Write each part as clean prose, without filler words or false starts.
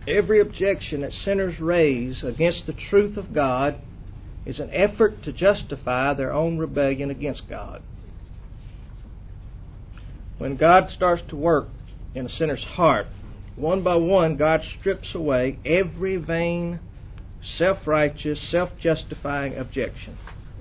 Every objection that sinners raise against the truth of God is an effort to justify their own rebellion against God. When God starts to work in a sinner's heart, one by one, God strips away every vain, self-righteous, self-justifying objection.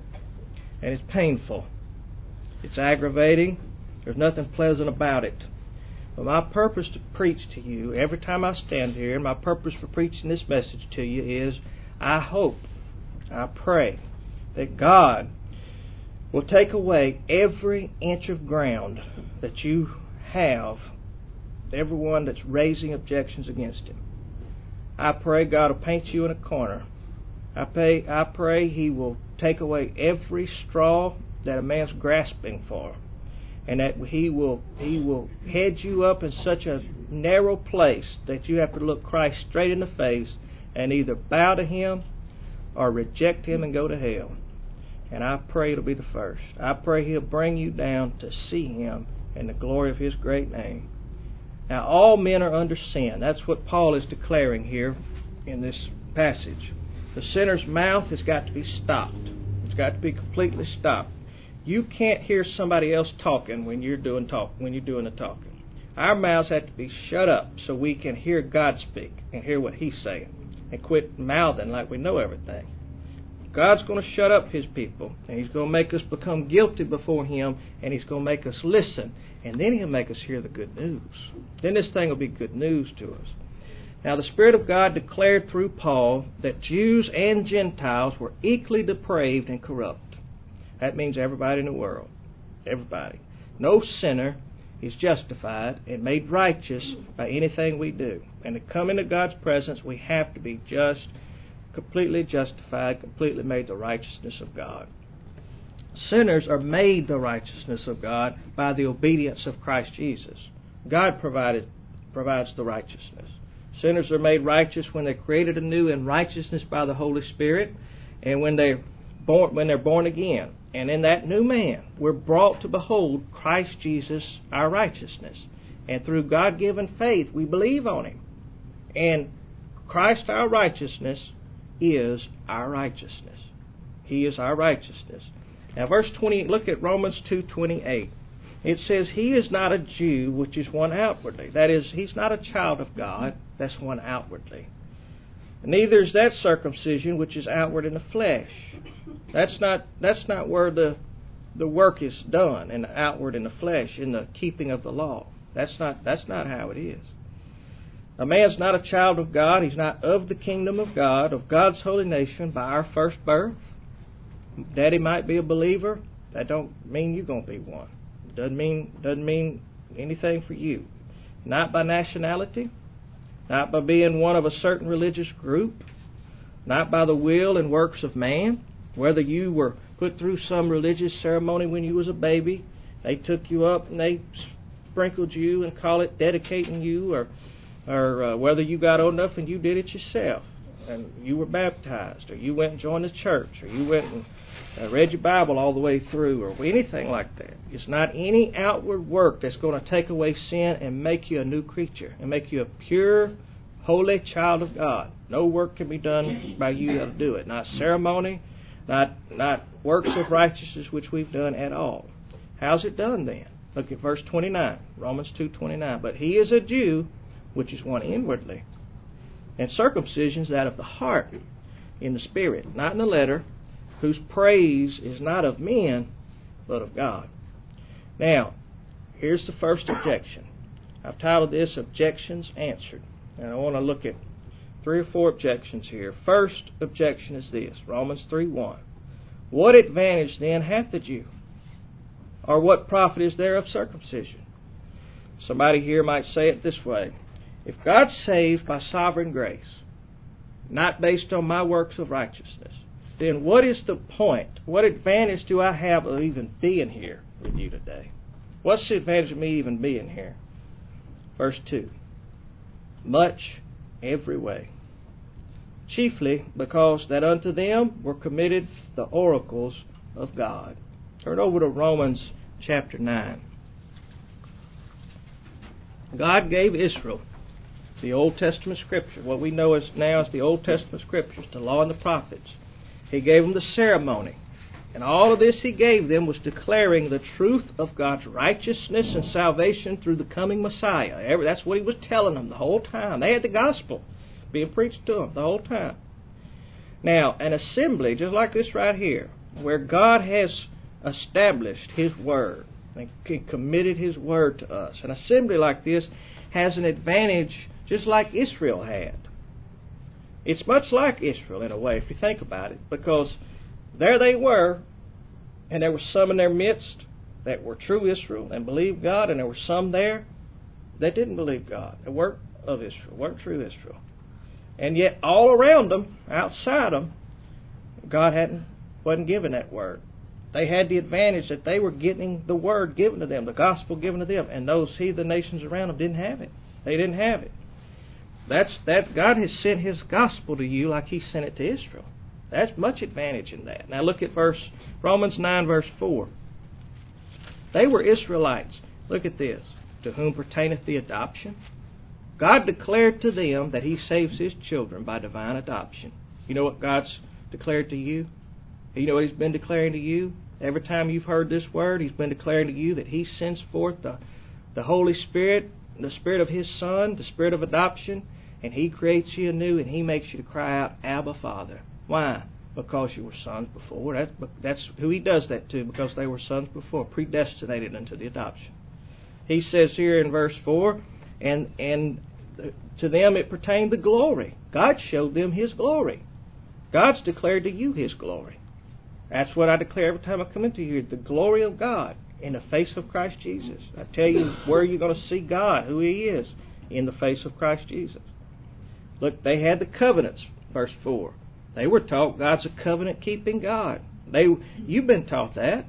And it's painful. It's aggravating. There's nothing pleasant about it. But my purpose to preach to you every time I stand here, and my purpose for preaching this message to you is, I hope, I pray, that God will take away every inch of ground that you have, everyone that's raising objections against Him. I pray God will paint you in a corner. I pray He will take away every straw that a man's grasping for, and that He will head you up in such a narrow place that you have to look Christ straight in the face and either bow to Him or reject Him and go to hell. And I pray it'll be the first. I pray He'll bring you down to see Him in the glory of His great name. Now, all men are under sin. That's what Paul is declaring here in this passage. The sinner's mouth has got to be stopped. It's got to be completely stopped. You can't hear somebody else talking when you're doing the talking. Our mouths have to be shut up so we can hear God speak and hear what He's saying, and quit mouthing like we know everything. God's going to shut up His people, and He's going to make us become guilty before Him, and He's going to make us listen, and then He'll make us hear the good news. Then this thing will be good news to us. Now, the Spirit of God declared through Paul that Jews and Gentiles were equally depraved and corrupt. That means everybody in the world. Everybody. No sinner is justified and made righteous by anything we do. And to come into God's presence, we have to be just, completely justified, completely made the righteousness of God. Sinners are made the righteousness of God by the obedience of Christ Jesus. God provides the righteousness. Sinners are made righteous when they're created anew in righteousness by the Holy Spirit, and when they're born again. And in that new man, we're brought to behold Christ Jesus, our righteousness. And through God-given faith, we believe on Him. And Christ, our righteousness, is our righteousness. He is our righteousness. Now, verse 20, look at Romans 2:28. It says, He is not a Jew, which is one outwardly. That is, he's not a child of God. That's one outwardly. Neither is that circumcision which is outward in the flesh. That's not where the work is done, in the outward in the flesh, in the keeping of the law. That's not how it is. A man's not a child of God. He's not of the kingdom of God, of God's holy nation, by our first birth. Daddy might be a believer. That don't mean you're going to be one. Doesn't mean anything for you. Not by nationality. Not by being one of a certain religious group, not by the will and works of man, whether you were put through some religious ceremony when you was a baby, they took you up and they sprinkled you and call it dedicating you, or whether you got old enough and you did it yourself and you were baptized, or you went and joined the church, or you went and read your Bible all the way through, or anything like that. It's not any outward work that's going to take away sin and make you a new creature and make you a pure, holy child of God. No work can be done by you that'll do it. Not ceremony, not works of righteousness which we've done at all. How's it done then? Look at verse 29, Romans 2:29. But he is a Jew, which is one inwardly, and circumcision is that of the heart, in the spirit, not in the letter, whose praise is not of men, but of God. Now, here's the first objection. I've titled this Objections Answered. And I want to look at 3 or 4 objections here. First objection is this, Romans 3:1. What advantage then hath the Jew? Or what profit is there of circumcision? Somebody here might say it this way. If God's saved by sovereign grace, not based on my works of righteousness, then what is the point? What advantage do I have of even being here with you today? What's the advantage of me even being here? Verse 2. Much every way. Chiefly because that unto them were committed the oracles of God. Turn over to Romans chapter 9. God gave Israel the Old Testament Scripture, what we know as now as the Old Testament Scriptures, the law and the prophets. He gave them the ceremony. And all of this He gave them was declaring the truth of God's righteousness and salvation through the coming Messiah. That's what He was telling them the whole time. They had the gospel being preached to them the whole time. Now, an assembly, just like this right here, where God has established His Word and committed His Word to us, an assembly like this has an advantage just like Israel had. It's much like Israel in a way, if you think about it, because there they were, and there were some in their midst that were true Israel and believed God, and there were some there that didn't believe God, that weren't of Israel, weren't true Israel. And yet all around them, outside them, God wasn't giving that Word. They had the advantage that they were getting the Word given to them, the gospel given to them, and those heathen nations around them didn't have it. They didn't have it. God has sent His gospel to you like He sent it to Israel. That's much advantage in that. Now look at Romans 9, verse 4. They were Israelites. Look at this. To whom pertaineth the adoption? God declared to them that He saves His children by divine adoption. You know what God's declared to you? You know what He's been declaring to you? Every time you've heard this word, He's been declaring to you that He sends forth the Holy Spirit, the Spirit of His Son, the Spirit of adoption, and He creates you anew, and He makes you to cry out, Abba, Father. Why? Because you were sons before. That's who He does that to, because they were sons before, predestinated unto the adoption. He says here in verse 4, and to them it pertained the glory. God showed them His glory. God's declared to you His glory. That's what I declare every time I come into here, the glory of God in the face of Christ Jesus. I tell you where you're going to see God, who He is, in the face of Christ Jesus. Look, they had the covenants, verse 4. They were taught God's a covenant-keeping God. You've been taught that.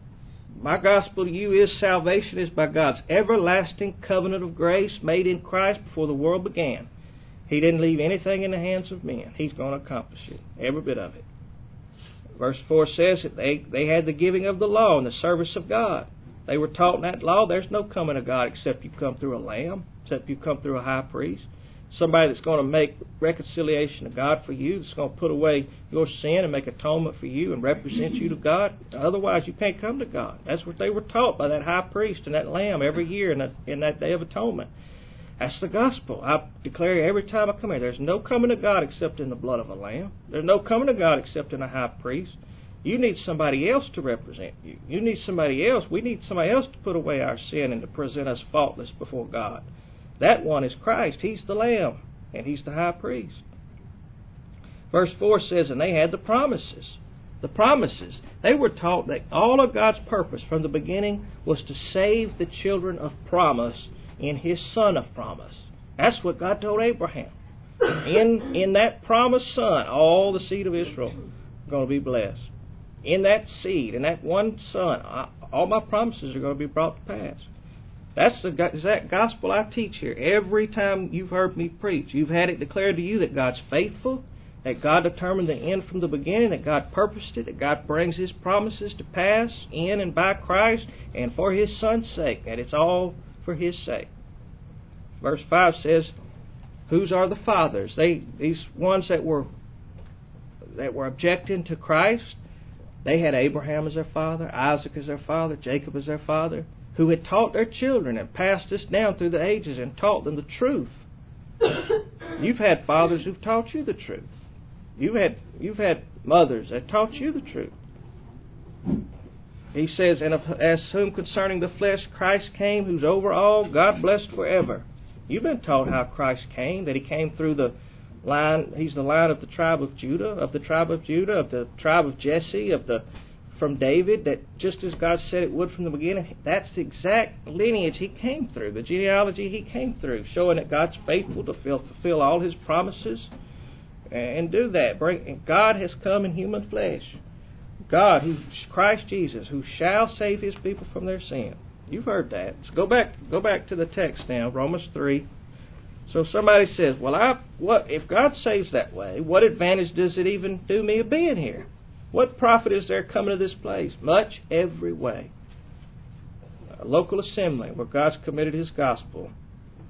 My gospel to you is salvation is by God's everlasting covenant of grace made in Christ before the world began. He didn't leave anything in the hands of men. He's going to accomplish it, every bit of it. Verse 4 says that they had the giving of the law and the service of God. They were taught in that law there's no coming to God except you come through a lamb, except you come through a high priest. Somebody that's going to make reconciliation to God for you, that's going to put away your sin and make atonement for you and represent you to God. Otherwise, you can't come to God. That's what they were taught by that high priest and that lamb every year in that day of atonement. That's the gospel. I declare every time I come here, there's no coming to God except in the blood of a lamb. There's no coming to God except in a high priest. You need somebody else to represent you. You need somebody else. We need somebody else to put away our sin and to present us faultless before God. That one is Christ. He's the Lamb, and He's the high priest. Verse 4 says, and they had the promises. The promises. They were taught that all of God's purpose from the beginning was to save the children of promise in His Son of promise. That's what God told Abraham. In that promised Son, all the seed of Israel are going to be blessed. In that seed, in that one Son, all my promises are going to be brought to pass. That's the exact gospel I teach here. Every time you've heard me preach, you've had it declared to you that God's faithful, that God determined the end from the beginning, that God purposed it, that God brings His promises to pass in and by Christ and for His Son's sake, that it's all for His sake. Verse 5 says, whose are the fathers? These ones that were objecting to Christ, they had Abraham as their father, Isaac as their father, Jacob as their father, who had taught their children and passed this down through the ages and taught them the truth. You've had fathers who've taught you the truth. You've had mothers that taught you the truth. He says, and as whom concerning the flesh Christ came, who's over all, God blessed forever. You've been taught how Christ came, that He came through the line. He's the line of the tribe of Judah, of the tribe of Jesse, from David, that just as God said it would from the beginning, that's the exact lineage He came through, the genealogy He came through, showing that God's faithful to fulfill all His promises and do that. God has come in human flesh. God, Christ Jesus, who shall save His people from their sin. You've heard that. So go back to the text now, Romans 3. So somebody says, well, if God saves that way, what advantage does it even do me of being here? What profit is there coming to this place? Much, every way. A local assembly where God's committed His gospel.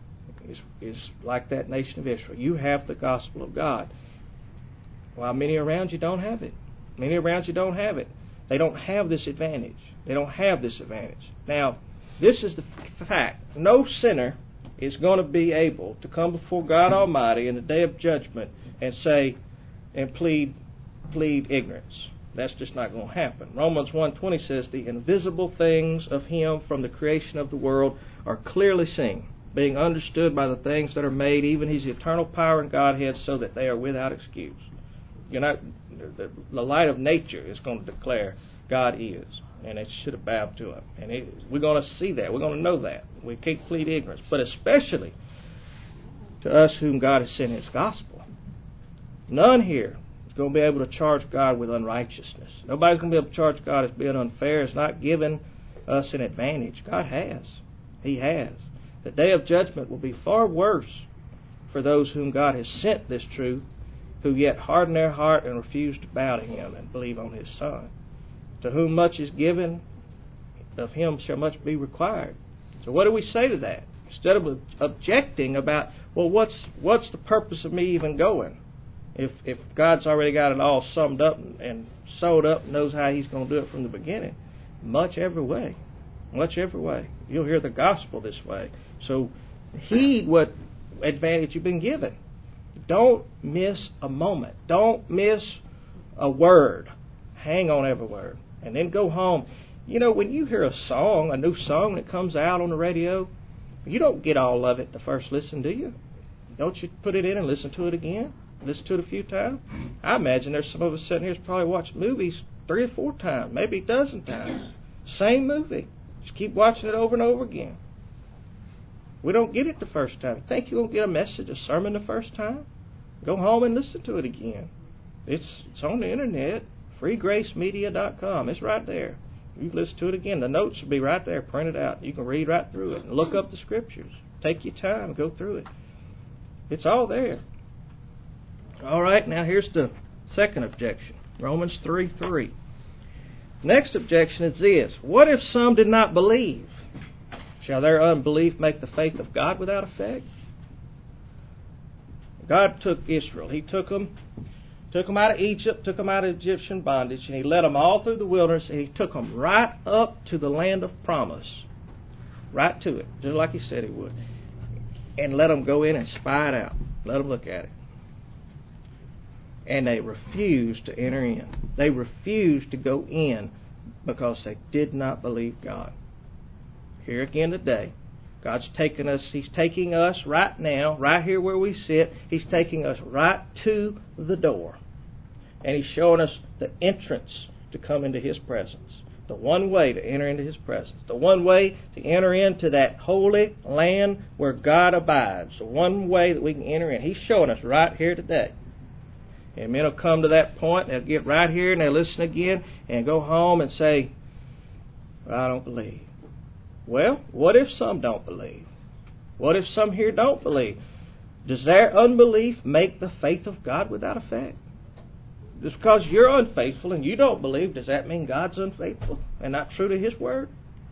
is like that nation of Israel. You have the gospel of God, while many around you don't have it. Many around you don't have it. They don't have this advantage. They don't have this advantage. Now, this is the fact. No sinner is going to be able to come before God Almighty in the day of judgment and say and plead ignorance. That's just not going to happen. Romans 1:20 says, the invisible things of Him from the creation of the world are clearly seen, being understood by the things that are made, even His eternal power and Godhead, so that they are without excuse. You're not, the light of nature is going to declare God is, and it should have bowed to Him. And we're going to see that. We're going to know that. We can't plead ignorance, but especially to us whom God has sent His gospel. None here is going to be able to charge God with unrighteousness. Nobody's going to be able to charge God as being unfair, as not giving us an advantage. God has. He has. The day of judgment will be far worse for those whom God has sent this truth, who yet harden their heart and refuse to bow to Him and believe on His Son. To whom much is given, of him shall much be required. So what do we say to that? Instead of objecting about, well, what's the purpose of me even going? If God's already got it all summed up and sewed up and knows how He's going to do it from the beginning. Much every way. Much every way. You'll hear the gospel this way. So heed what advantage you've been given. Don't miss a moment. Don't miss a word. Hang on every word. And then go home. You know, when you hear a song, a new song that comes out on the radio, you don't get all of it the first listen, do you? Don't you put it in and listen to it again? Listen to it a few times? I imagine there's some of us sitting here who's probably watched movies 3 or 4 times, maybe a dozen times. Same movie. Just keep watching it over and over again. We don't get it the first time. Think you're going to get a message, a sermon the first time? Go home and listen to it again. It's on the internet. freegracemedia.com. It's right there. You can listen to it again. The notes will be right there, printed out. You can read right through it and look up the scriptures. Take your time, go through it. It's all there. All right, now here's the second objection. Romans 3:3. Next objection is this. What if some did not believe? Shall their unbelief make the faith of God without effect? God took Israel. He took them out of Egypt, took them out of Egyptian bondage, and He led them all through the wilderness, and He took them right up to the land of promise. Right to it, just like He said He would. And let them go in and spy it out. Let them look at it. And they refused to enter in. They refused to go in because they did not believe God. Here again today, God's taking us, He's taking us right now, right here where we sit, He's taking us right to the door. And He's showing us the entrance to come into His presence. The one way to enter into His presence. The one way to enter into that holy land where God abides. The one way that we can enter in. He's showing us right here today. And men will come to that point, they'll get right here and they'll listen again and go home and say, I don't believe. Well, what if some don't believe? What if some here don't believe? Does their unbelief make the faith of God without effect? Just because you're unfaithful and you don't believe, does that mean God's unfaithful and not true to His word?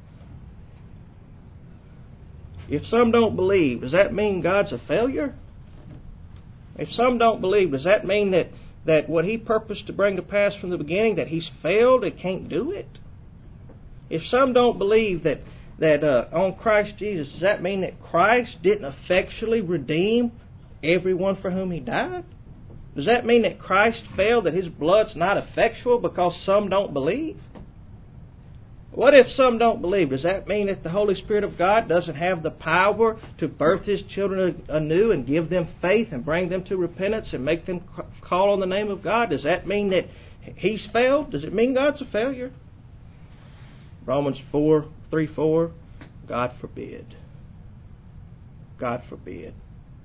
If some don't believe, does that mean God's a failure? If some don't believe, does that mean that what He purposed to bring to pass from the beginning, that He's failed and can't do it? If some don't believe that on Christ Jesus, does that mean that Christ didn't effectually redeem everyone for whom He died? Does that mean that Christ failed, that His blood's not effectual because some don't believe? What if some don't believe? Does that mean that the Holy Spirit of God doesn't have the power to birth His children anew and give them faith and bring them to repentance and make them call on the name of God? Does that mean that He's failed? Does it mean God's a failure? Romans 3:4, God forbid. God forbid.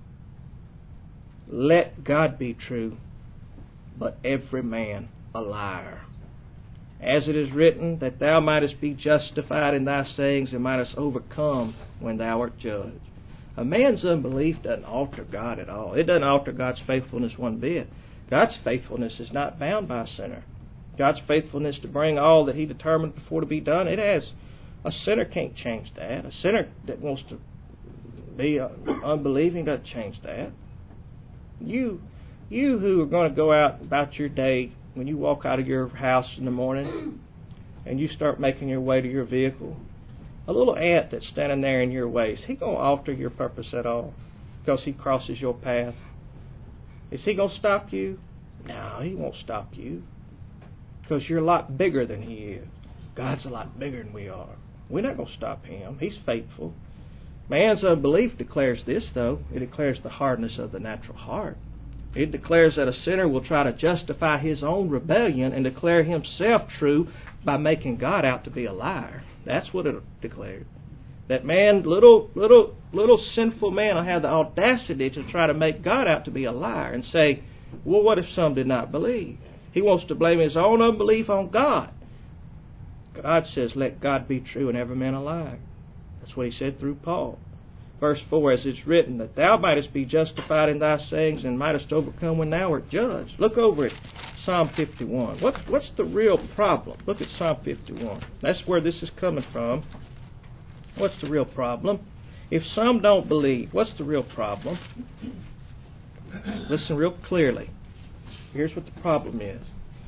Let God be true, but every man a liar. As it is written, that thou mightest be justified in thy sayings and mightest overcome when thou art judged. A man's unbelief doesn't alter God at all. It doesn't alter God's faithfulness one bit. God's faithfulness is not bound by a sinner. God's faithfulness to bring all that He determined before to be done, it has. A sinner can't change that. A sinner that wants to Be unbelieving doesn't change that. You who are going to go out about your day, when you walk out of your house in the morning and you start making your way to your vehicle, a little ant that's standing there in your way, is he going to alter your purpose at all because he crosses your path? Is he going to stop you? No, he won't stop you because you're a lot bigger than he is. God's a lot bigger than we are. We're not going to stop him. He's faithful. Man's unbelief declares this, though. It declares the hardness of the natural heart. It declares that a sinner will try to justify his own rebellion and declare himself true by making God out to be a liar. That's what it declares. That man, little sinful man, will have the audacity to try to make God out to be a liar and say, well, what if some did not believe? He wants to blame his own unbelief on God. God says, let God be true and every man a liar. That's what he said through Paul. Verse 4, as it's written, that thou mightest be justified in thy sayings and mightest overcome when thou art judged. Look over at Psalm 51. What's the real problem? Look at Psalm 51. That's where this is coming from. What's the real problem? If some don't believe, what's the real problem? Listen real clearly. Here's what the problem is.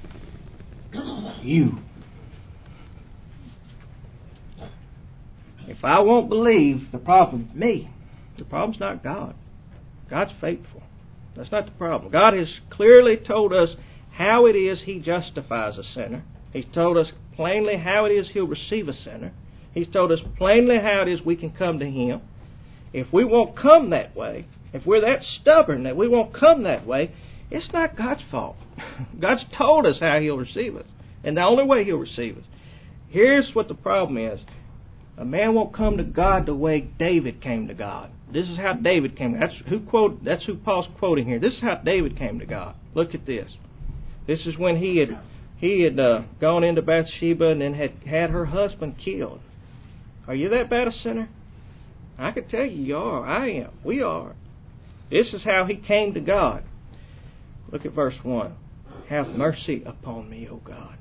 You. If I won't believe, the problem's me. The problem's not God. God's faithful. That's not the problem. God has clearly told us how it is He justifies a sinner. He's told us plainly how it is He'll receive a sinner. He's told us plainly how it is we can come to Him. If we won't come that way, if we're that stubborn that we won't come that way, it's not God's fault. God's told us how He'll receive us, and the only way He'll receive us. Here's what the problem is. A man won't come to God the way David came to God. This is how David came. That's who Paul's quoting here. This is how David came to God. Look at this. This is when he had gone into Bathsheba and then had her husband killed. Are you that bad a sinner? I can tell you are. I am. We are. This is how he came to God. Look at verse 1. Have mercy upon me, O God.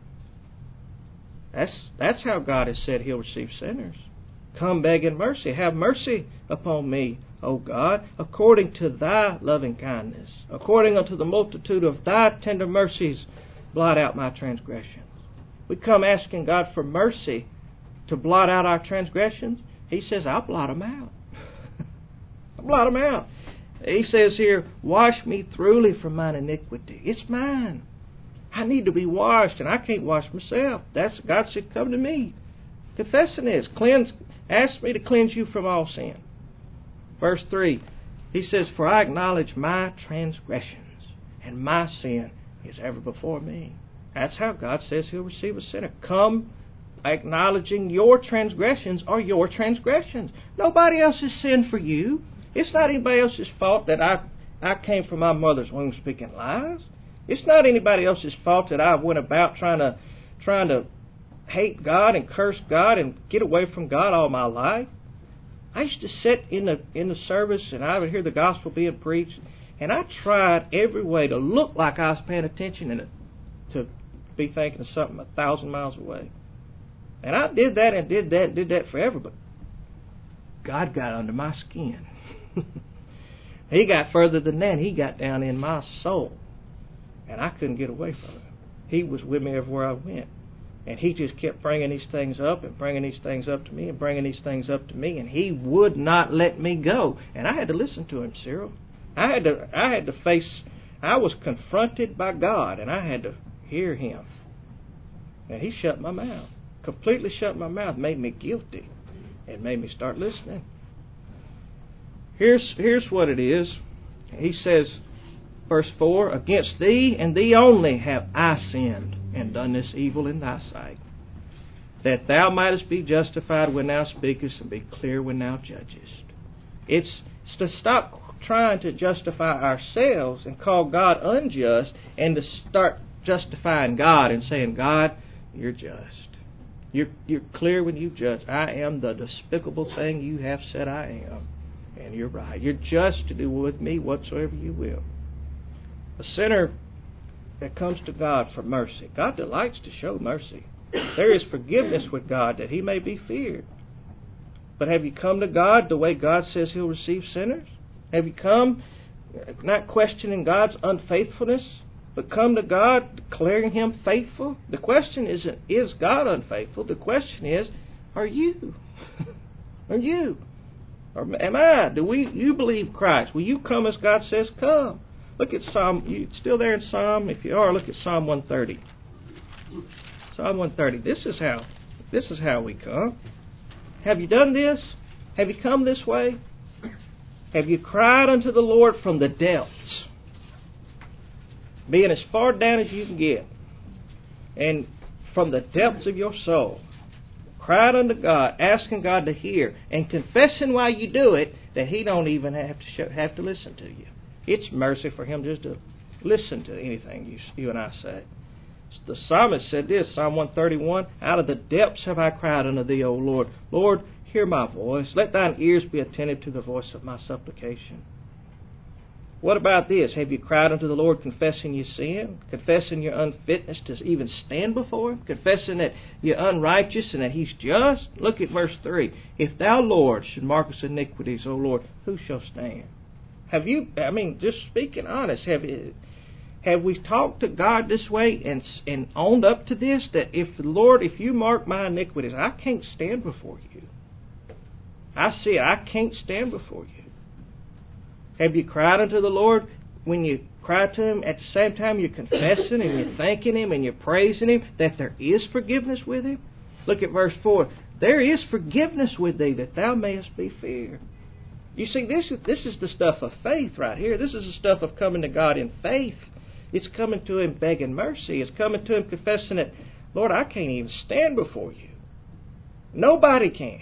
That's how God has said He'll receive sinners. Come begging mercy. Have mercy upon me, O God, according to thy loving kindness. According unto the multitude of thy tender mercies, blot out my transgressions. We come asking God for mercy to blot out our transgressions. He says, I'll blot them out. I'll blot them out. He says here, wash me thoroughly from mine iniquity. It's mine. I need to be washed, and I can't wash myself. That's God said, come to me. Confessing this. Ask me to cleanse you from all sin. Verse 3, he says, for I acknowledge my transgressions, and my sin is ever before me. That's how God says He'll receive a sinner. Come acknowledging your transgressions are your transgressions. Nobody else's sin for you. It's not anybody else's fault that I came from my mother's womb speaking lies. It's not anybody else's fault that I went about trying to hate God and curse God and get away from God all my life. I used to sit in the service and I would hear the gospel being preached, and I tried every way to look like I was paying attention and to be thinking of something 1,000 miles away. And I did that and did that forever, but God got under my skin. He got further than that. He got down in my soul. And I couldn't get away from him. He was with me everywhere I went. And he just kept bringing these things up and bringing these things up to me and bringing these things up to me. And he would not let me go. And I had to listen to him, Cyril. I had to face, I was confronted by God, and I had to hear him. And he shut my mouth. Completely shut my mouth. Made me guilty. It made me start listening. Here's what it is. He says, verse 4, against thee and thee only have I sinned and done this evil in thy sight, that thou mightest be justified when thou speakest and be clear when thou judgest. It's to stop trying to justify ourselves and call God unjust and to start justifying God and saying, God, you're just. You're clear when you judge. I am the despicable thing you have said I am. And you're right. You're just to do with me whatsoever you will. A sinner that comes to God for mercy, God delights to show mercy. There is forgiveness with God that He may be feared. But have you come to God the way God says He'll receive sinners? Have you come not questioning God's unfaithfulness, but come to God declaring Him faithful? The question isn't, is God unfaithful? The question is, are you? Are you? Or am I? You believe Christ? Will you come as God says come? Look at Psalm. You still there in Psalm? If you are, look at Psalm 130. Psalm 130. This is how we come. Have you done this? Have you come this way? Have you cried unto the Lord from the depths, being as far down as you can get, and from the depths of your soul, cried unto God, asking God to hear, and confessing while you do it that He don't even have to listen to you? It's mercy for Him just to listen to anything you and I say. The psalmist said this, Psalm 131, out of the depths have I cried unto Thee, O Lord. Lord, hear my voice. Let Thine ears be attentive to the voice of my supplication. What about this? Have you cried unto the Lord confessing your sin? Confessing your unfitness to even stand before Him? Confessing that you're unrighteous and that He's just? Look at verse 3. If Thou, Lord, should mark us iniquities, O Lord, who shall stand? Have you, just speaking honest, have we talked to God this way and owned up to this? That if you mark my iniquities, I can't stand before you. I see it. I can't stand before you. Have you cried unto the Lord? When you cry to Him, at the same time you're confessing and you're thanking Him and you're praising Him, that there is forgiveness with Him? Look at verse 4. There is forgiveness with thee, that thou mayest be feared. You see, this is the stuff of faith right here. This is the stuff of coming to God in faith. It's coming to Him begging mercy. It's coming to Him confessing that, Lord, I can't even stand before you. Nobody can.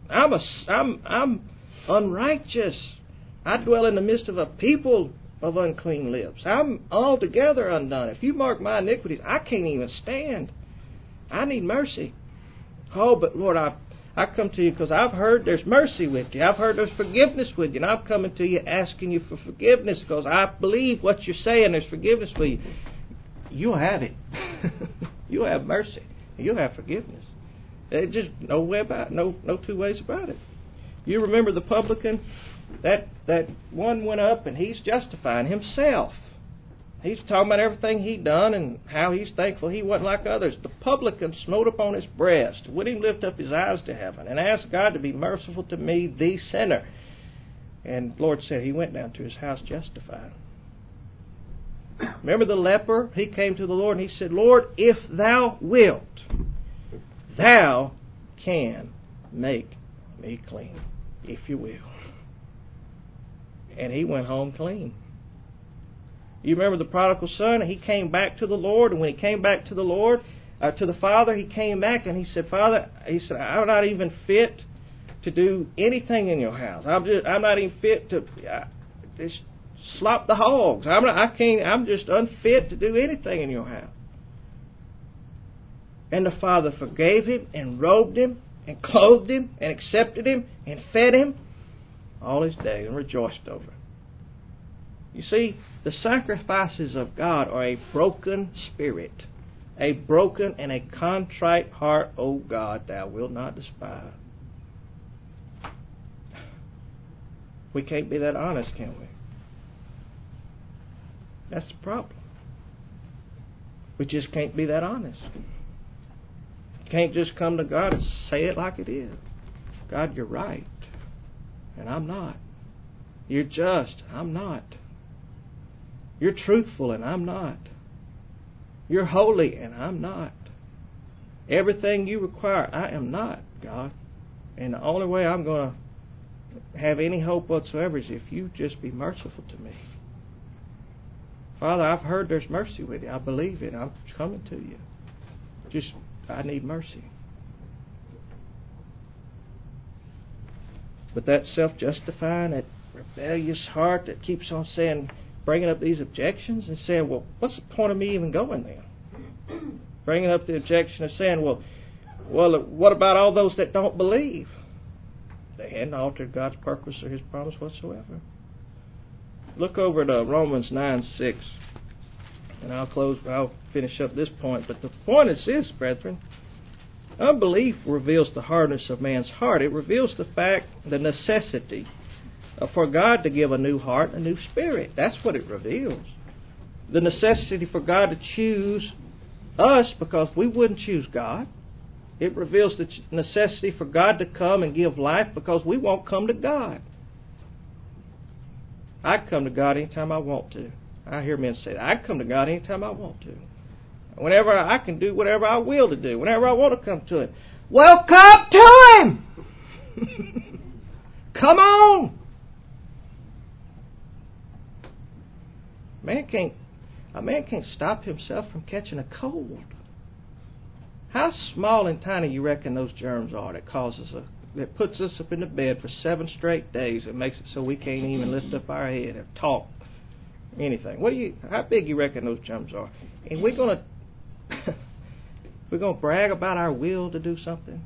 I'm unrighteous. I dwell in the midst of a people of unclean lips. I'm altogether undone. If you mark my iniquities, I can't even stand. I need mercy. Oh, but Lord, I come to you because I've heard there's mercy with you. I've heard there's forgiveness with you. And I'm coming to you asking you for forgiveness because I believe what you're saying. There's forgiveness for you. You'll have it. You'll have mercy. You'll have forgiveness. There's just no way about it. No two ways about it. You remember the publican? That one went up and he's justifying himself. He's talking about everything he'd done and how he's thankful he wasn't like others. The publican smote upon his breast, would he lift up his eyes to heaven and ask God to be merciful to me, the sinner. And the Lord said he went down to his house justified. Remember the leper? He came to the Lord and he said, Lord, if Thou wilt, Thou can make me clean, if You will. And he went home clean. You remember the prodigal son? He came back to the Lord, and when he came back to the Lord, to the Father, he came back and he said, Father, I'm not even fit to do anything in Your house. I'm not even fit to just slop the hogs. I'm just unfit to do anything in Your house. And the Father forgave him and robed him and clothed him and accepted him and fed him all his days and rejoiced over it. You see, the sacrifices of God are a broken spirit, a broken and a contrite heart, O God, Thou wilt not despise. We can't be that honest, can we? That's the problem. We just can't be that honest. Can't just come to God and say it like it is. God, You're right, and I'm not. You're just, I'm not. You're truthful, and I'm not. You're holy, and I'm not. Everything You require, I am not, God. And the only way I'm going to have any hope whatsoever is if You just be merciful to me. Father, I've heard there's mercy with You. I believe it. I'm coming to You. I need mercy. But that self-justifying, that rebellious heart that keeps on bringing up these objections and saying, well, what's the point of me even going there? Bringing up the objection of saying, well, what about all those that don't believe? They hadn't altered God's purpose or His promise whatsoever. Look over to Romans 9:6. And I'll finish up this point. But the point is this, brethren. Unbelief reveals the hardness of man's heart. It reveals the necessity for God to give a new heart, a new spirit. That's what it reveals. The necessity for God to choose us because we wouldn't choose God. It reveals the necessity for God to come and give life because we won't come to God. I come to God anytime I want to. I hear men say that. I come to God anytime I want to. Whenever I can do whatever I will to do. Whenever I want to come to Him. Well, come to Him! Come on! A man can't stop himself from catching a cold. How small and tiny you reckon those germs are that puts us up in the bed for 7 straight days and makes it so we can't even lift up our head or talk anything? How big you reckon those germs are? And we're gonna brag about our will to do something?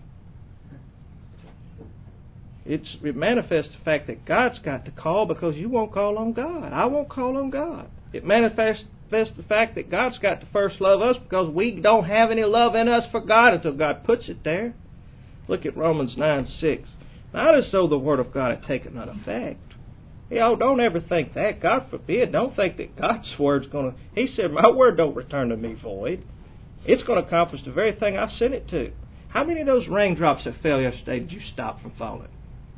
It manifests the fact that God's got to call because you won't call on God. I won't call on God. It manifests the fact that God's got to first love us because we don't have any love in us for God until God puts it there. Look at Romans 9:6. Not as though the Word of God had taken none effect. Don't ever think that. God forbid. Don't think that God's Word's going to... He said, my Word don't return to me void. It's going to accomplish the very thing I sent it to. How many of those raindrops that fell yesterday did you stop from falling?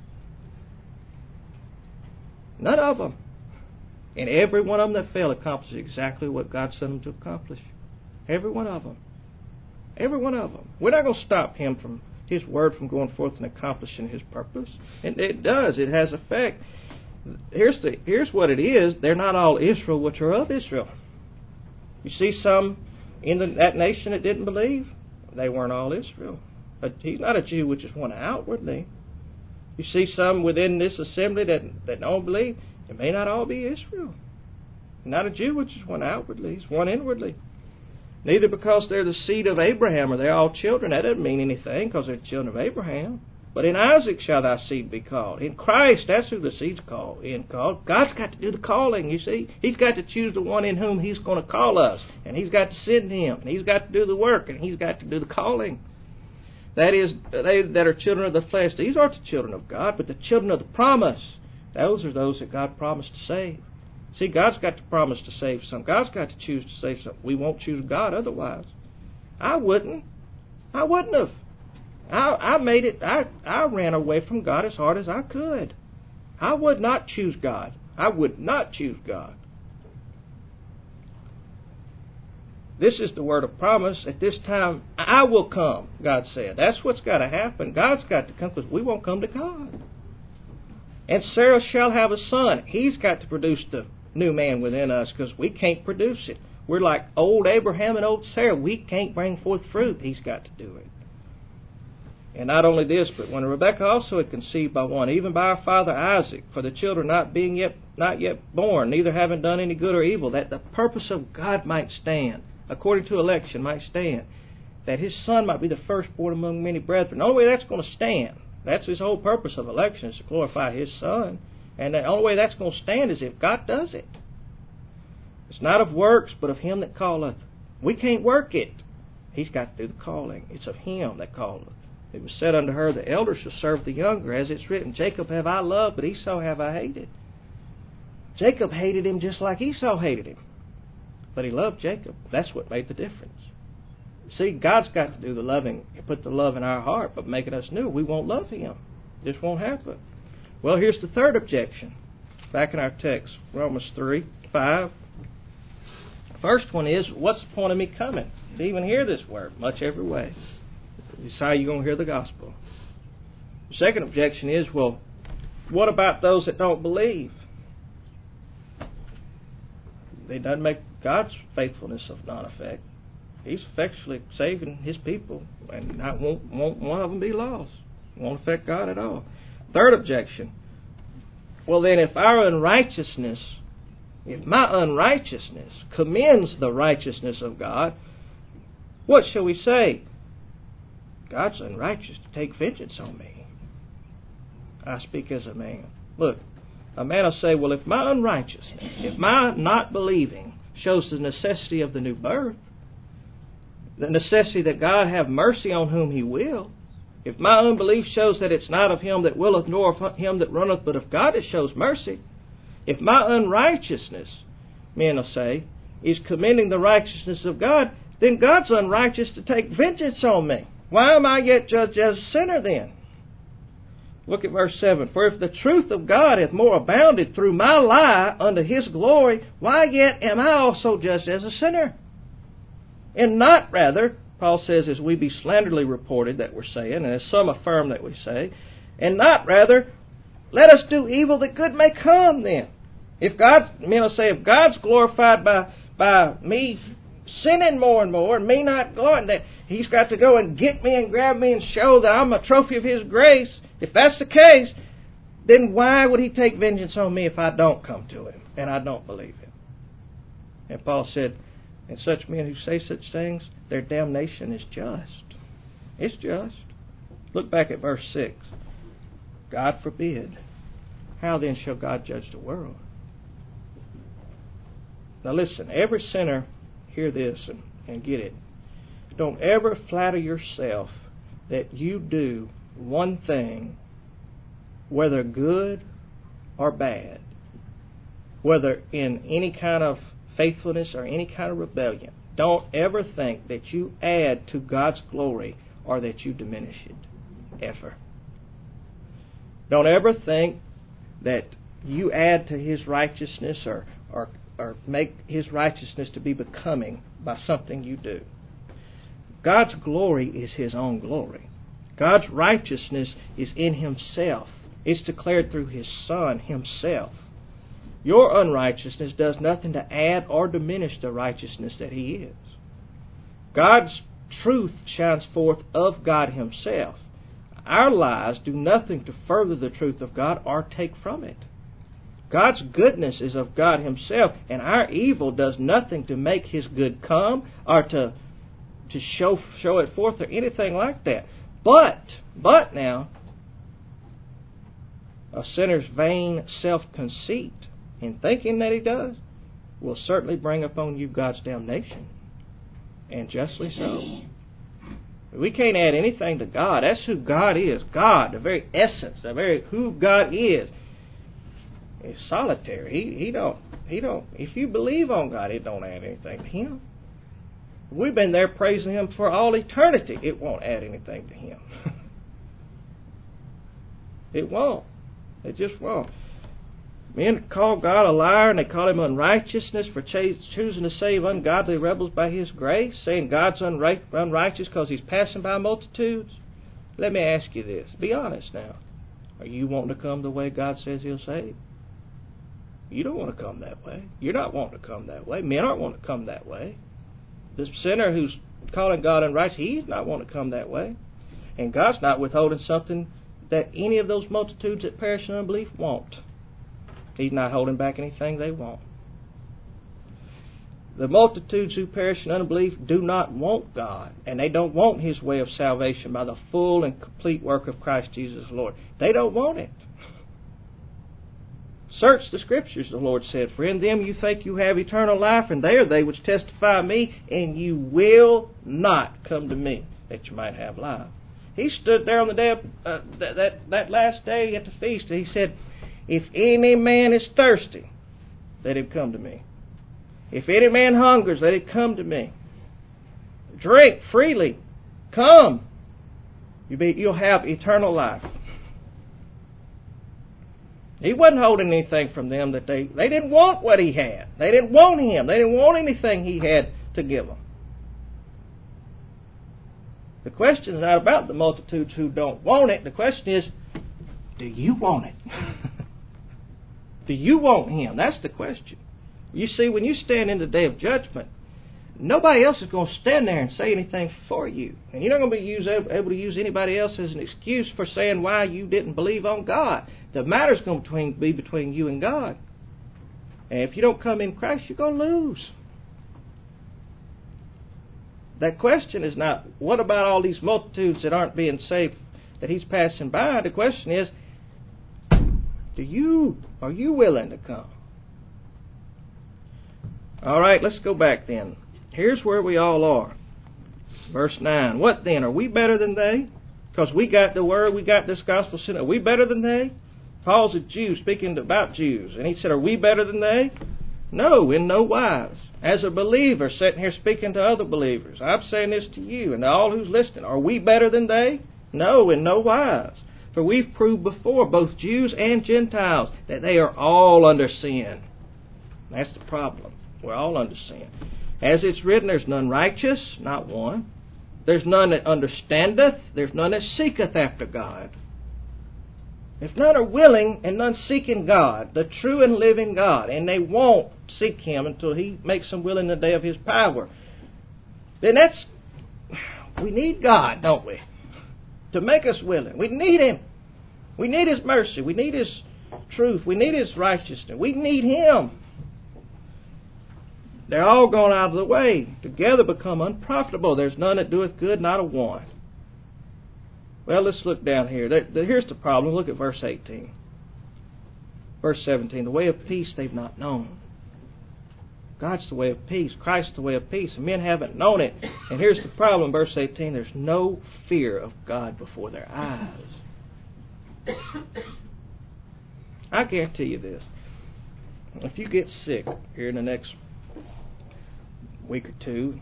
None of them. And every one of them that fell accomplished exactly what God sent them to accomplish. Every one of them. Every one of them. We're not going to stop His Word from going forth and accomplishing His purpose. And it does. It has effect. Here's what it is. They're not all Israel which are of Israel. You see some in that nation that didn't believe? They weren't all Israel. But he's not a Jew which is one outwardly. You see some within this assembly that don't believe. It may not all be Israel. Not a Jew which is one outwardly. He's one inwardly. Neither because they're the seed of Abraham are they all children. That doesn't mean anything because they're children of Abraham. But in Isaac shall thy seed be called. In Christ, that's who the seed's called. God's got to do the calling, you see. He's got to choose the one in whom He's going to call us. And He's got to send Him. And He's got to do the work. And He's got to do the calling. That is, they that are children of the flesh, these aren't the children of God, but the children of the promise. Those are those that God promised to save. See, God's got to promise to save some. God's got to choose to save some. We won't choose God otherwise. I wouldn't have. I made it. I ran away from God as hard as I could. I would not choose God. I would not choose God. This is the word of promise. At this time, I will come, God said. That's what's got to happen. God's got to come because we won't come to God. And Sarah shall have a son. He's got to produce the new man within us because we can't produce it. We're like old Abraham and old Sarah. We can't bring forth fruit. He's got to do it. And not only this, but when Rebekah also had conceived by one, even by our father Isaac, for the children not yet born, neither having done any good or evil, that the purpose of God might stand, according to election might stand, that His son might be the firstborn among many brethren. The only way that's going to stand, that's His whole purpose of election, is to glorify His Son. And the only way that's going to stand is if God does it. It's not of works, but of Him that calleth. We can't work it. He's got to do the calling. It's of Him that calleth. It was said unto her, the elder shall serve the younger, as it's written, Jacob have I loved, but Esau have I hated. Jacob hated him just like Esau hated him. But he loved Jacob. That's what made the difference. See, God's got to do the loving, put the love in our heart, but making us new. We won't love Him. It just won't happen. Well, here's the third objection. Back in our text, Romans 3:5. First one is, what's the point of me coming to even hear this word? Much every way. This is how you're going to hear the gospel. The second objection is, well, what about those that don't believe? It doesn't make God's faithfulness of non-effect. He's effectually saving His people, and not won't one of them be lost. It won't affect God at all. Third objection. Well, then, if my unrighteousness commends the righteousness of God, what shall we say? God's unrighteous to take vengeance on me. I speak as a man. Look, a man will say, well, if my unrighteousness, if my not believing shows the necessity of the new birth, the necessity that God have mercy on whom He will. If my unbelief shows that it's not of him that willeth, nor of him that runneth, but of God that shows mercy, if my unrighteousness, men will say, is commending the righteousness of God, then God's unrighteous to take vengeance on me. Why am I yet judged as a sinner then? Look at verse 7. For if the truth of God hath more abounded through my lie unto His glory, why yet am I also judged as a sinner? And not rather, Paul says, as we be slanderously reported that we're saying, and as some affirm that we say, and not rather, let us do evil that good may come then. If men will say, if God's glorified by me sinning more and more, and me not glorying, that He's got to go and get me and grab me and show that I'm a trophy of His grace, if that's the case, then why would He take vengeance on me if I don't come to Him and I don't believe Him? And Paul said, and such men who say such things, their damnation is just. It's just. Look back at verse 6. God forbid. How then shall God judge the world? Now listen, every sinner, hear this and get it. Don't ever flatter yourself that you do one thing, whether good or bad, whether in any kind of faithfulness or any kind of rebellion. Don't ever think that you add to God's glory or that you diminish it. Ever. Don't ever think that you add to His righteousness or make His righteousness to be becoming by something you do. God's glory is His own glory. God's righteousness is in Himself. It's declared through His Son Himself. Your unrighteousness does nothing to add or diminish the righteousness that He is. God's truth shines forth of God Himself. Our lies do nothing to further the truth of God or take from it. God's goodness is of God Himself, and our evil does nothing to make His good come or to show it forth or anything like that. But now, a sinner's vain self-conceit in thinking that he does will certainly bring upon you God's damnation, and justly so. We can't add anything to God. That's who God is. God, the very essence, the very who God is solitary. He don't. If you believe on God, it don't add anything to Him. We've been there praising Him for all eternity. It won't add anything to Him. It won't. It just won't. Men call God a liar, and they call Him unrighteousness for choosing to save ungodly rebels by His grace, saying God's unrighteous because He's passing by multitudes. Let me ask you this. Be honest now. Are you wanting to come the way God says He'll save? You don't want to come that way. You're not wanting to come that way. Men aren't wanting to come that way. This sinner who's calling God unrighteous, he's not wanting to come that way. And God's not withholding something that any of those multitudes that perish in unbelief want. He's not holding back anything they want. The multitudes who perish in unbelief do not want God, and they don't want His way of salvation by the full and complete work of Christ Jesus the Lord. They don't want it. Search the Scriptures, the Lord said, for in them you think you have eternal life, and they are they which testify of me, and you will not come to me, that you might have life. He stood there on the day of that last day at the feast, and He said, if any man is thirsty, let him come to me. If any man hungers, let him come to me. Drink freely. Come. You'll have eternal life. He wasn't holding anything from them that they didn't want what He had. They didn't want Him. They didn't want anything He had to give them. The question is not about the multitudes who don't want it. The question is, do you want it? Do you want Him? That's the question. You see, when you stand in the day of judgment, nobody else is going to stand there and say anything for you. And you're not going to be able to use anybody else as an excuse for saying why you didn't believe on God. The matter's going to be between you and God. And if you don't come in Christ, you're going to lose. That question is not, what about all these multitudes that aren't being saved that He's passing by? The question is, are you willing to come? All right, let's go back then. Here's where we all are. Verse 9. What then? Are we better than they? Because we got the Word, we got this gospel sent. Are we better than they? Paul's a Jew speaking about Jews. And he said, are we better than they? No, in no wise. As a believer sitting here speaking to other believers, I'm saying this to you and to all who's listening. Are we better than they? No, in no wise. For we've proved before, both Jews and Gentiles, that they are all under sin. That's the problem. We're all under sin. As it's written, there's none righteous, not one. There's none that understandeth. There's none that seeketh after God. If none are willing and none seeking God, the true and living God, and they won't seek Him until He makes them willing the day of His power, then we need God, don't we? To make us willing. We need Him. We need His mercy. We need His truth. We need His righteousness. We need Him. They're all gone out of the way. Together become unprofitable. There's none that doeth good, not a one. Well, let's look down here. Here's the problem. Look at verse 18. Verse 17. The way of peace they've not known. God's the way of peace. Christ's the way of peace. And men haven't known it. And here's the problem. Verse 18. There's no fear of God before their eyes. I guarantee you this. If you get sick here in the next week or two,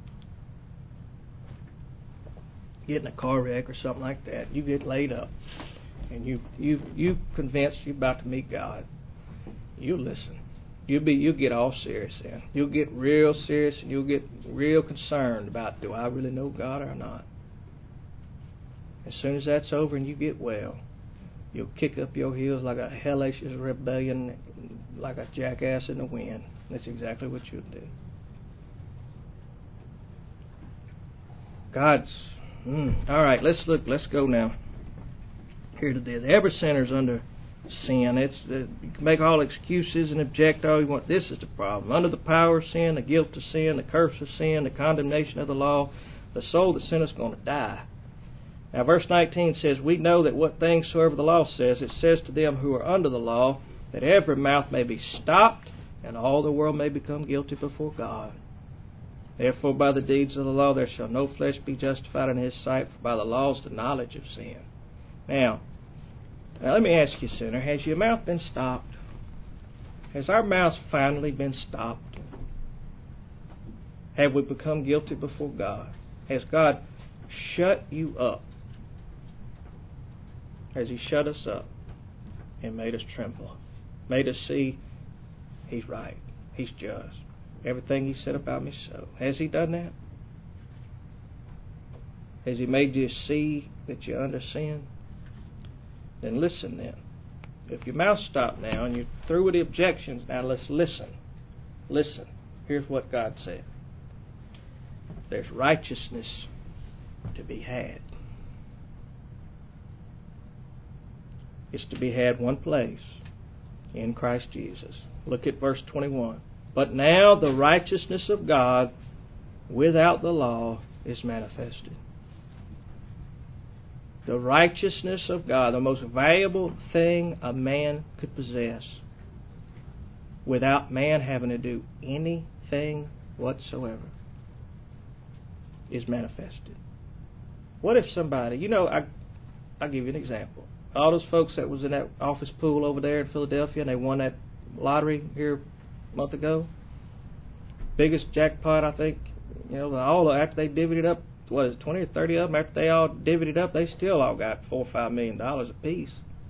get in a car wreck or something like that, you get laid up, and you convinced you're about to meet God, you'll listen. You'll get all serious then. You'll get real serious, and you'll get real concerned about, do I really know God or not? As soon as that's over and you get well, you'll kick up your heels like a hellacious rebellion, like a jackass in the wind. That's exactly what you'll do. All right, let's go now. Here to this. Every sinner's under sin. You can make all excuses and object all you want. This is the problem. Under the power of sin, the guilt of sin, the curse of sin, the condemnation of the law, the soul that sinneth is going to die. Now, verse 19 says, we know that what things soever the law says, it says to them who are under the law, that every mouth may be stopped, and all the world may become guilty before God. Therefore, by the deeds of the law there shall no flesh be justified in His sight, for by the law is the knowledge of sin. Now, let me ask you, sinner, has your mouth been stopped? Has our mouths finally been stopped? Have we become guilty before God? Has God shut you up? Has He shut us up and made us tremble? Made us see He's right, He's just. Everything He said about me so. Has He done that? Has He made you see that you're under sin? Then listen then. If your mouth's stopped now and you're through with the objections, now let's listen. Listen. Here's what God said. There's righteousness to be had. It's to be had one place, in Christ Jesus. Look at verse 21. But now the righteousness of God without the law is manifested. The righteousness of God, the most valuable thing a man could possess, without man having to do anything whatsoever, is manifested. What if somebody, I'll give you an example. All those folks that was in that office pool over there in Philadelphia and they won that lottery here a month ago, biggest jackpot, I think, after they divvied up, 20 or 30 of them, after they all divvied it up, they still all got $4 or $5 million apiece.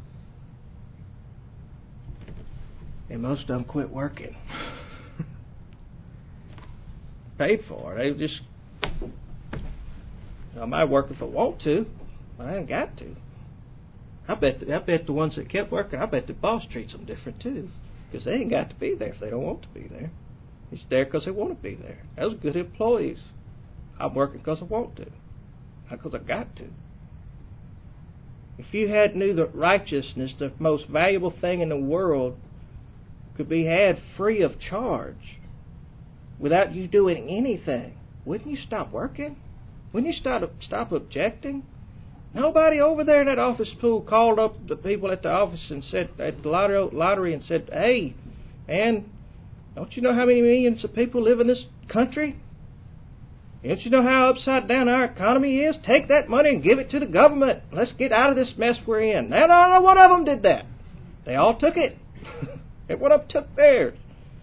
And most of them quit working. Paid for it. They just, I might work if I want to, but I ain't got to. I bet the ones that kept working, I bet the boss treats them different too, because they ain't got to be there if they don't want to be there. It's there because they want to be there. Those are good employees. I'm working because I want to, not because I got to. If you knew that righteousness, the most valuable thing in the world, could be had free of charge, without you doing anything, wouldn't you stop working? Wouldn't you stop objecting? Nobody over there in that office pool called up the people at the office and said, at the lottery, and said, hey, man, don't you know how many millions of people live in this country? Don't you know how upside down our economy is? Take that money and give it to the government. Let's get out of this mess we're in. Now, not one of them did that. They all took it. And one of them took theirs.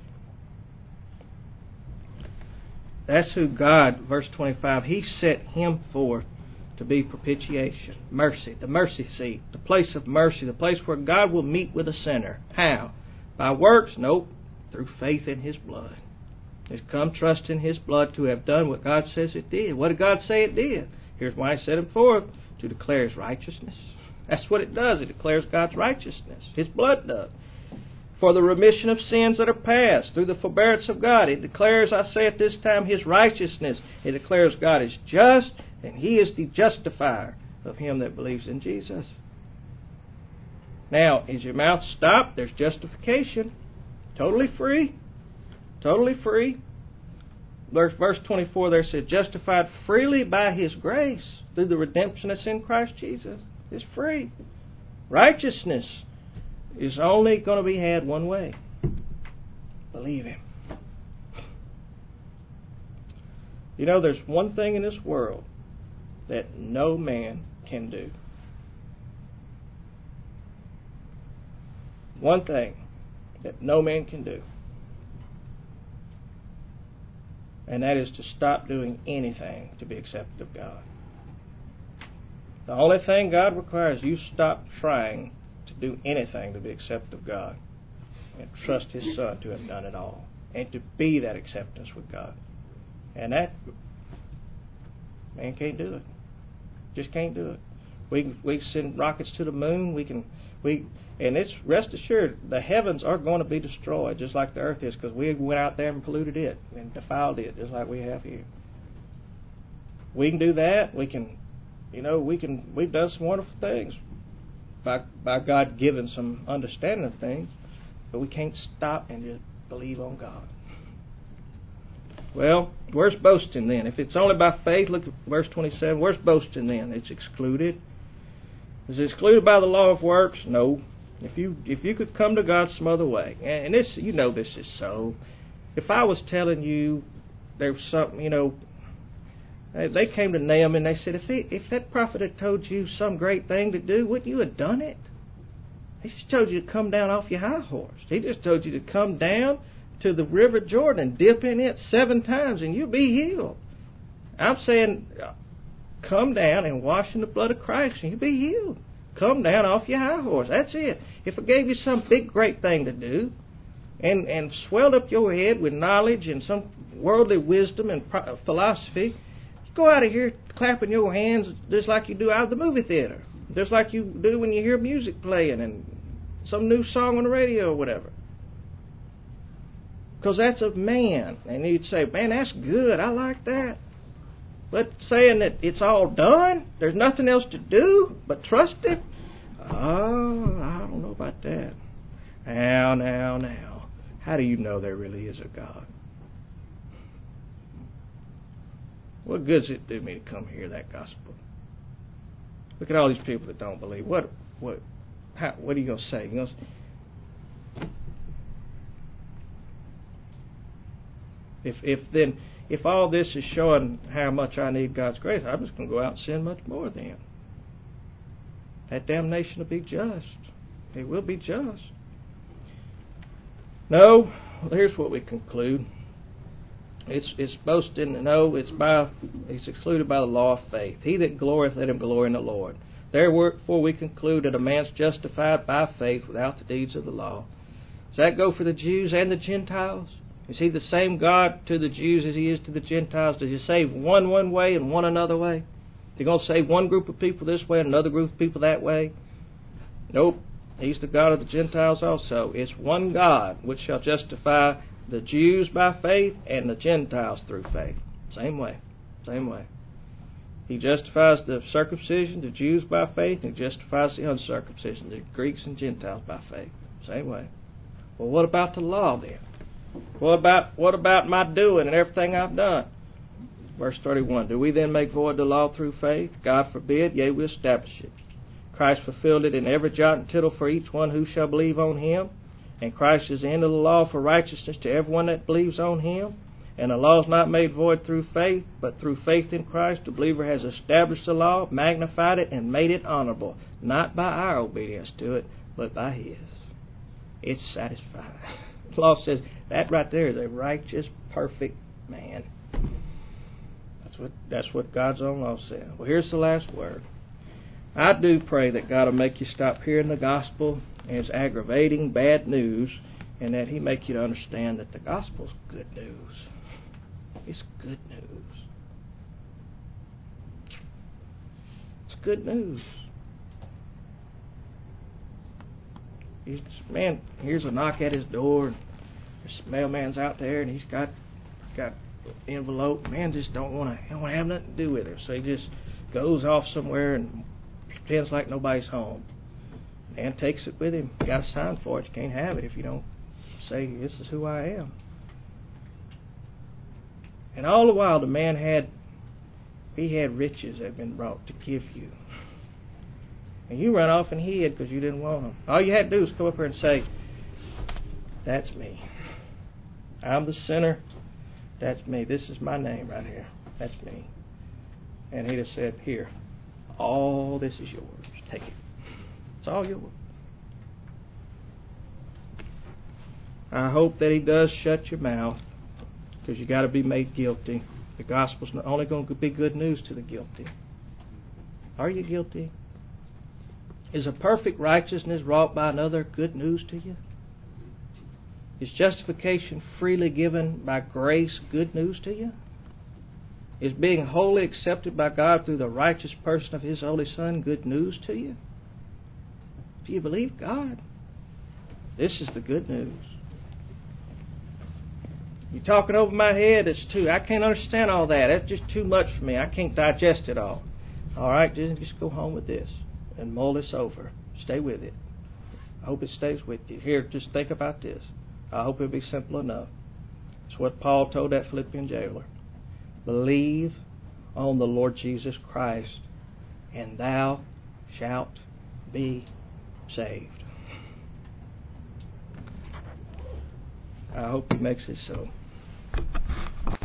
That's who God, verse 25, He set Him forth to be propitiation, mercy, the mercy seat, the place of mercy, the place where God will meet with a sinner. How? By works? Nope. Through faith in His blood. It's come trust in His blood to have done what God says it did. What did God say it did? Here's why He set Him forth, to declare His righteousness. That's what it does. It declares God's righteousness. His blood does. For the remission of sins that are past, through the forbearance of God. It declares, I say at this time, His righteousness. It declares God is just, and He is the justifier of him that believes in Jesus. Now, is your mouth stopped? There's justification. Totally free. Totally free. Verse 24 there said, justified freely by His grace through the redemption that's in Christ Jesus. It's free. Righteousness is only going to be had one way. Believe Him. You know, there's one thing in this world that no man can do. One thing that no man can do. And that is to stop doing anything to be accepted of God. The only thing God requires, you stop trying to do anything to be accepted of God and trust His Son to have done it all and to be that acceptance with God. And that, man can't do it. Just can't do it. We can send rockets to the moon. And it's, rest assured, the heavens are going to be destroyed just like the earth is, because we went out there and polluted it and defiled it just like we have here. We can do that. We've done some wonderful things by God giving some understanding of things, but we can't stop and just believe on God. Well, where's boasting then? If it's only by faith, look at verse 27. Where's boasting then? It's excluded. Is it excluded by the law of works? No. If you could come to God some other way, and this, you know, this is so. If I was telling you there was something, you know, they came to Nahum and they said, if that prophet had told you some great thing to do, wouldn't you have done it? He just told you to come down off your high horse. He just told you to come down to the river Jordan and dip in it 7 times and you'll be healed. I'm saying, come down and wash in the blood of Christ and you'll be healed. Come down off your high horse. That's it. If I gave you some big great thing to do and swelled up your head with knowledge and some worldly wisdom and philosophy, go out of here clapping your hands just like you do out of the movie theater. Just like you do when you hear music playing and some new song on the radio or whatever. Because that's of man. And you'd say, man, that's good. I like that. But saying that it's all done, there's nothing else to do but trust it, oh, I don't know about that. Now. How do you know there really is a God? What good does it do me to come hear that gospel? Look at all these people that don't believe. What are you going to say? You're going to, if all this is showing how much I need God's grace, I'm just going to go out and sin much more then. That damnation will be just. It will be just. No, here's what we conclude. It's boasting. No, it's excluded by the law of faith. He that glorieth, let him glory in the Lord. Therefore we conclude that a man's justified by faith without the deeds of the law. Does that go for the Jews and the Gentiles? Is He the same God to the Jews as He is to the Gentiles? Does He save one way and one another way? Is He going to save one group of people this way and another group of people that way? Nope. He's the God of the Gentiles also. It's one God which shall justify the Jews by faith and the Gentiles through faith. Same way. He justifies the circumcision, the Jews by faith, and He justifies the uncircumcision, the Greeks and Gentiles by faith. Same way. Well, what about the law then? What about my doing and everything I've done? Verse 31, do we then make void the law through faith? God forbid, yea, we establish it. Christ fulfilled it in every jot and tittle for each one who shall believe on Him. And Christ is the end of the law for righteousness to everyone that believes on Him. And the law is not made void through faith, but through faith in Christ, the believer has established the law, magnified it, and made it honorable, not by our obedience to it, but by His. It's satisfying. The law says that right there is a righteous, perfect man. That's what God's own law says. Well, here's the last word. I do pray that God will make you stop hearing the gospel as aggravating, bad news, and that He make you to understand that the gospel's good news. It's good news. It's good news. Man, here's a knock at his door. This mailman's out there, and he's got envelope. Man just don't want to have nothing to do with it. So he just goes off somewhere and pretends like nobody's home. Man takes it with him. Got a sign for it. You can't have it if you don't say, "This is who I am." And all the while, the man had riches that had been brought to give you. And you run off and hid because you didn't want them. All you had to do was come up here and say, "That's me. I'm the sinner. That's me. This is my name right here. That's me." And He'd have said, "Here, all this is yours. Take it. It's all yours." I hope that He does shut your mouth, because you got to be made guilty. The gospel's not only going to be good news to the guilty. Are you guilty? Is a perfect righteousness wrought by another good news to you? Is justification freely given by grace good news to you? Is being wholly accepted by God through the righteous person of His Holy Son good news to you? Do you believe God? This is the good news. You're talking over my head. I can't understand all that. That's just too much for me. I can't digest it all. All right, just go home with this and mull this over. Stay with it. I hope it stays with you. Here, just think about this. I hope it'll be simple enough. It's what Paul told that Philippian jailer. Believe on the Lord Jesus Christ, and thou shalt be saved. I hope He makes it so.